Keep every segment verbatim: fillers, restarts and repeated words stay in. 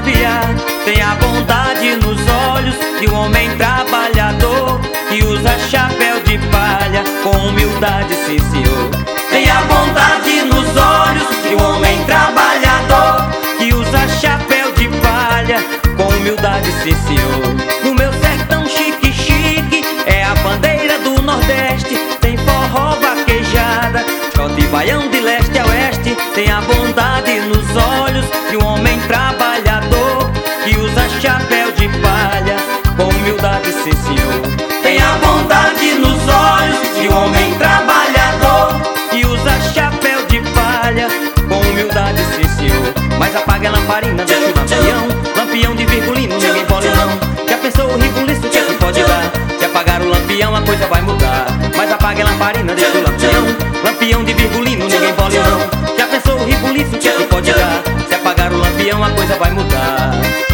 desafiar. Tem a bondade nos olhos de um homem trabalhador que usa chapéu de palha com humildade, sim senhor. Tem a bondade nos olhos de um homem trabalhador que usa chapéu de palha com humildade, sim senhor. No meu sertão chique chique é a bandeira do Nordeste. Tem forró, vaquejada, shot e baião de leste a oeste. Tem a bondade nos olhos de um homem trabalhador que usa chapéu de palha com humildade, sim senhor. Tem a bondade nos olhos de um homem trabalhador que usa chapéu de palha com humildade, sim senhor. Mas apaga a lamparina, deixa o lampião, lampião de virgulino, ninguém pode não. Já pensou o ribuliço, o que é que pode dar? Se apagar o lampião a coisa vai mudar. Mas apaga a lamparina, deixa o lampião, lampião de virgulino, ninguém pode não. Já pensou o ribuliço, o que é que pode dar? Se apagar o lampião a coisa vai mudar.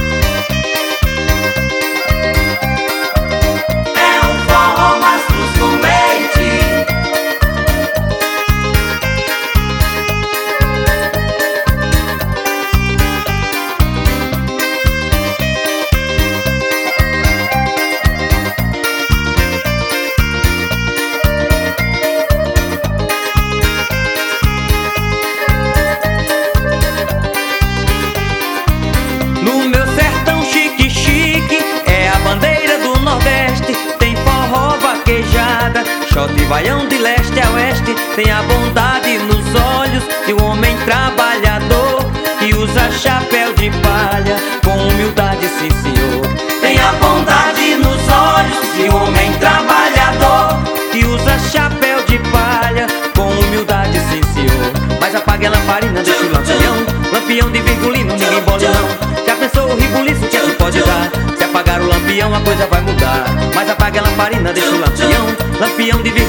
É um forró mais do leite. No meu sertão chique chique é a bandeira do Nordeste. Tem forró, vaquejada, shot e baião de leste a oeste. Tem a bondade nos olhos de um homem trabalhador que usa chapéu de palha com humildade, sim senhor. Tem a bondade nos olhos de um homem trabalhador Que usa chapéu de palha com humildade, sim senhor. Mas apague a lamparina, deixa o lampião, lampião de virgulino, ninguém bole não. Já pensou o ribuliço, o que é que pode dar? Se apagar o lampião a coisa vai mudar. Mas apague a lamparina, deixa o lampião, lampião de virgulino.